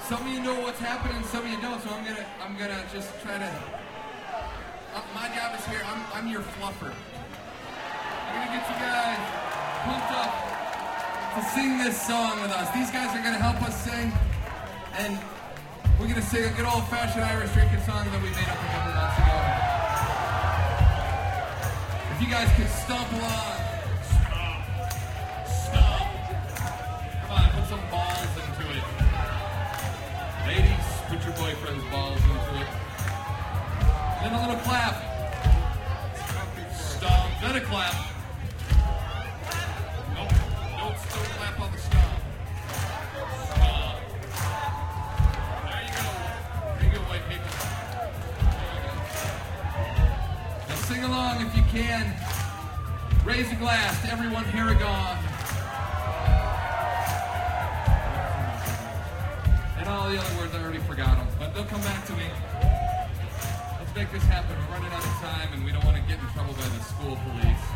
Some of you know what's happening, some of you don't, so I'm gonna just try to. My job is here. I'm your fluffer. I'm gonna get you guys pumped up to sing this song with us. These guys are gonna help us sing, and we're gonna sing a good old-fashioned Irish drinking song that we made up a couple months ago. If you guys could stomp along. Stomp. Come on, put some balls into it. Ladies, put your boyfriend's balls into it. Then a little clap. Stomp. Then a clap. Nope. Nope, still clap on the stomp. Stomp. There you go. There you go, white people. Now sing along if you can. Raise a glass to everyone Paragon. And all the other words, I already forgot them, but they'll come back to me. Let's make this happen. We're running out of time, and we don't want to get in trouble by the school police.